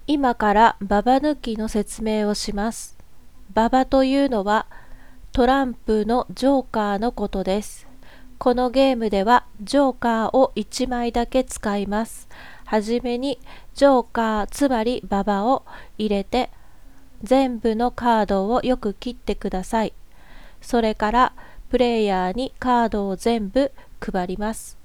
今からババ抜きの説明をします。ババというのはトランプのジョーカーのことです。このゲームではジョーカーを1枚だけ使います。はじめにジョーカーつまりババを入れて全部のカードをよく切ってください。それからプレイヤーにカードを全部配ります。